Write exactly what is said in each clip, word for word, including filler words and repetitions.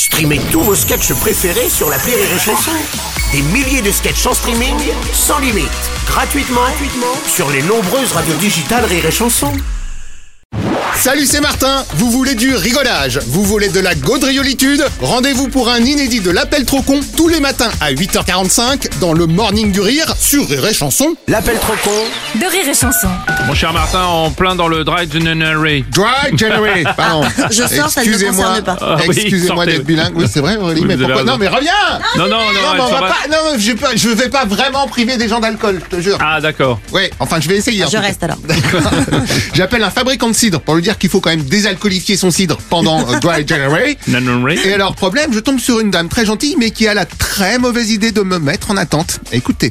Streamez tous vos sketchs préférés sur l'appli Rire et Chanson. Des milliers de sketchs en streaming, sans limite, gratuitement, gratuitement sur les nombreuses radios digitales Rire et Chanson. Salut, c'est Martin. Vous voulez du rigolage? Vous voulez de la gaudriolitude? Rendez-vous pour un inédit de l'appel trop con tous les matins à huit heures quarante-cinq dans le Morning du Rire sur Rire et Chanson. L'appel trop con de Rire et Chanson. Mon cher Martin, en plein dans le Dry January. Dry January, pardon. Je sors, ça ne me concerne pas. Ah oui, Excusez-moi sortez. d'être bilingue. Oui, c'est vrai, Aurélie, Oui, mais vous avez pourquoi? raison. Non, mais reviens. Non, non, non, Non, mais elle on s'en va va. pas, non, je, peux- je vais pas vraiment priver des gens d'alcool, je te jure. Ah, d'accord. Ouais, enfin, je vais essayer. en Je tout cas. reste alors. J'appelle un fabricant de cidre pour lui dire qu'il faut quand même désalcoolifier son cidre pendant euh, Dry January. January. Et alors, problème, je tombe sur une dame très gentille, mais qui a la très mauvaise idée de me mettre en attente. Écoutez.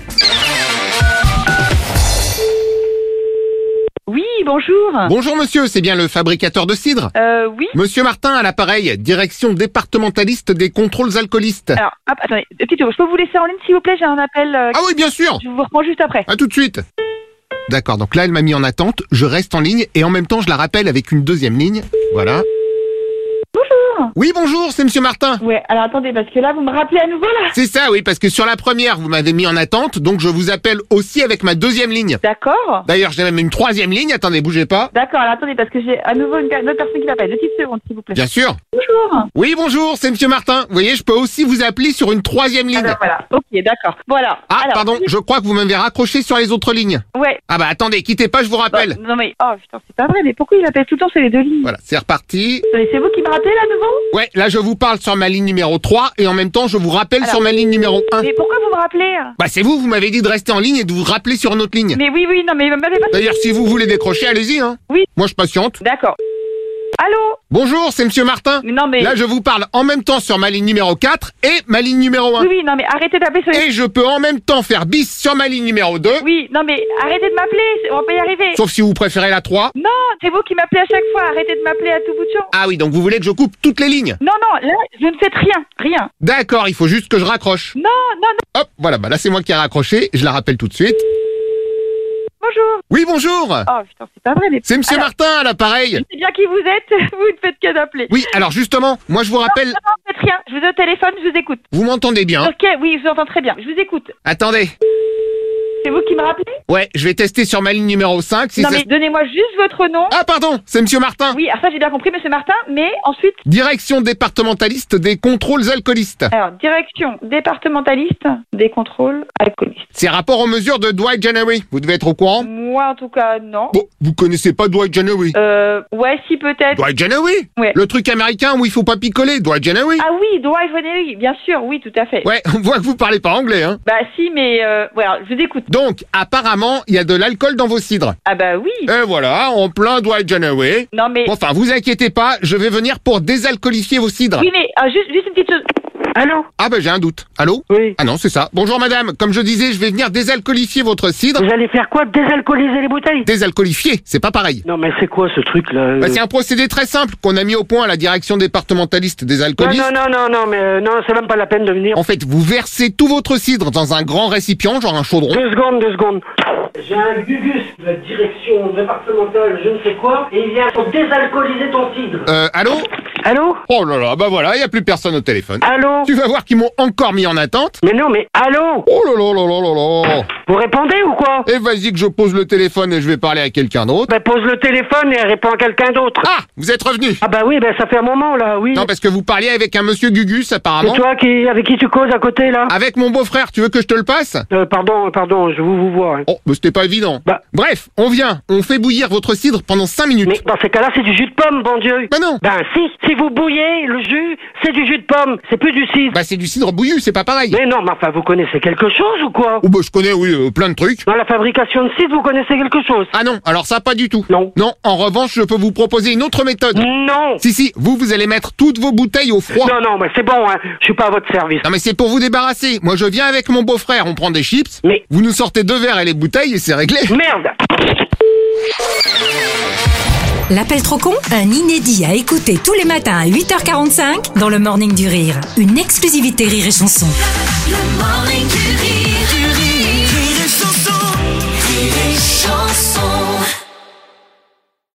Oui, bonjour. Bonjour monsieur, c'est bien le fabricateur de cidre? Euh, oui. Monsieur Martin à l'appareil, direction départementaliste des contrôles alcoolistes. Alors, hop, attendez, deux petites secondes. Je peux vous laisser en ligne, s'il vous plaît? J'ai un appel. euh, Ah oui, bien sûr. Je vous reprends juste après. À tout de suite. D'accord, donc là elle m'a mis en attente, je reste en ligne et en même temps je la rappelle avec une deuxième ligne. Voilà. Bonjour. Oui, bonjour, c'est monsieur Martin. Ouais, alors attendez, parce que là, vous me rappelez à nouveau, là. C'est ça, oui, parce que sur la première, vous m'avez mis en attente, donc je vous appelle aussi avec ma deuxième ligne. D'accord. D'ailleurs, j'ai même une troisième ligne, attendez, bougez pas. D'accord, alors attendez, parce que j'ai à nouveau une, une autre personne qui m'appelle. Deux petites secondes, s'il vous plaît. Bien sûr. Bonjour. Oui, bonjour, c'est monsieur Martin. Vous voyez, je peux aussi vous appeler sur une troisième ligne. Alors voilà, ok, d'accord. Voilà. Ah, alors, pardon, je crois que vous m'avez raccroché sur les autres lignes. Ouais. Ah bah attendez, quittez pas, je vous Bon, rappelle. non mais, oh putain, c'est pas vrai, mais pourquoi il appelle tout le temps sur les deux lignes? Voilà, c'est reparti. Attendez, c'est vous qui me rappelez, là, à nouveau? Ouais, là je vous parle sur ma ligne numéro trois et en même temps je vous rappelle Alors, sur ma ligne numéro un. Mais pourquoi vous me rappelez? Bah c'est vous, vous m'avez dit de rester en ligne et de vous rappeler sur une autre ligne. Mais oui, oui, non, mais vous m'avez pas... D'ailleurs, si vous voulez décrocher, allez-y, hein. Oui. Moi je patiente. D'accord. Allô? Bonjour, c'est monsieur Martin. Mais non, mais... Là je vous parle en même temps sur ma ligne numéro quatre et ma ligne numéro un. Oui, oui, non, mais arrêtez d'appeler sur les... Et je peux en même temps faire bis sur ma ligne numéro deux. Oui, non, mais arrêtez de m'appeler, on va pas y arriver. Sauf si vous préférez la trois. Non, c'est vous qui m'appelez à chaque fois, arrêtez de m'appeler à tout bout de champ. Ah oui, donc vous voulez que je coupe toutes les lignes. Non, non, là, je ne fais rien, rien. D'accord, il faut juste que je raccroche. Non, non, non, Hop, voilà, bah là c'est moi qui ai raccroché, je la rappelle tout de suite. bonjour. Oui, bonjour. Oh putain, c'est pas vrai, mais... C'est monsieur Alors, Martin à l'appareil. Je sais bien qui vous êtes, vous ne faites que d'appeler. Oui, alors justement, moi je vous rappelle... Non, non, faites rien, je vous ai au téléphone, je vous écoute. Vous m'entendez bien? Ok, oui, je vous entends très bien, je vous écoute. Attendez. C'est vous qui me rappelez? Ouais, je vais tester sur ma ligne numéro cinq. Si Non, ça... mais donnez-moi juste votre nom. Ah pardon, c'est monsieur Martin. Oui, alors ça j'ai bien compris, monsieur Martin, mais ensuite... Direction départementaliste des contrôles alcoolistes. Alors, direction départementaliste des contrôles alcoolistes. C'est rapport aux mesures de Dwight January. Vous devez être au courant? Moi, en tout cas, non. Bon, vous connaissez pas Dwight January? Euh, ouais, si, peut-être. Dwight January? Ouais. Le truc américain où il faut pas picoler, Dwight January. Ah oui, Dwight January, bien sûr, oui, tout à fait. Ouais, on voit que vous parlez pas anglais, hein. Bah si, mais euh, voilà, je vous écoute. Donc, apparemment, il y a de l'alcool dans vos cidres. Ah bah oui. Et voilà, en plein Dwight January. Non mais... Bon, enfin, vous inquiétez pas, je vais venir pour désalcoolifier vos cidres. Oui mais, euh, juste, juste une petite chose. Allô? Ah bah j'ai un doute. Allô? Oui. Ah non, c'est ça. Bonjour madame, comme je disais, je vais venir désalcoolifier votre cidre. Vous allez faire quoi? Désalcooliser les bouteilles? Désalcoolifier, c'est pas pareil. Non mais c'est quoi ce truc là? Bah, c'est un procédé très simple qu'on a mis au point à la direction départementaliste des Non, alcoolistes. non, non, non, non, mais euh, non, c'est même pas la peine de venir. En fait, vous versez tout votre cidre dans un grand récipient, genre un chaudron. Deux secondes, deux secondes. J'ai un Gugus de la direction départementale, je ne sais quoi, et il vient pour désalcooliser ton cidre. Euh, allô? Allô? Oh là là, bah voilà, y a plus personne au téléphone. Allô? Tu vas voir qu'ils m'ont encore mis en attente. Mais non, mais allô? Oh là là là là là là. Vous répondez ou quoi? Et vas-y que je pose le téléphone et je vais parler à quelqu'un d'autre. Ben pose le téléphone et réponds à quelqu'un d'autre. Ah, vous êtes revenu. Ah bah oui, ben ça fait un moment là, oui. Non, parce que vous parliez avec un monsieur Gugus C'est apparemment. toi qui, avec qui tu causes à côté là? Avec mon beau-frère, tu veux que je te le passe? Euh, pardon, pardon, je vous vous vois. hein. Oh, mais c'était pas évident. Bah. Bref, on vient, on fait bouillir votre cidre pendant cinq minutes. Mais dans ces cas-là, c'est du jus de pomme, bon Dieu. Bah non. Ben si, si vous bouillez le jus, c'est du jus de pomme, c'est plus du cidre. Bah c'est du cidre bouillu, c'est pas pareil. Mais non, mais enfin, vous connaissez quelque chose ou quoi? Oh bah je connais, oui, euh, plein de trucs. Dans la fabrication de cidre, vous connaissez quelque chose? Ah non, alors ça pas du tout. Non. Non, en revanche, je peux vous proposer une autre méthode. Non. Si, si, vous, vous allez mettre toutes vos bouteilles au froid. Non, non, mais c'est bon, hein, je suis pas à votre service. Non mais c'est pour vous débarrasser. Moi je viens avec mon beau-frère, on prend des chips. Mais- Vous nous sortez deux verres et les bouteilles et c'est réglé. Merde. L'appel trop con, un inédit à écouter tous les matins à huit heures quarante-cinq dans le Morning du Rire. Une exclusivité Rire et Chanson. Le Morning du Rire.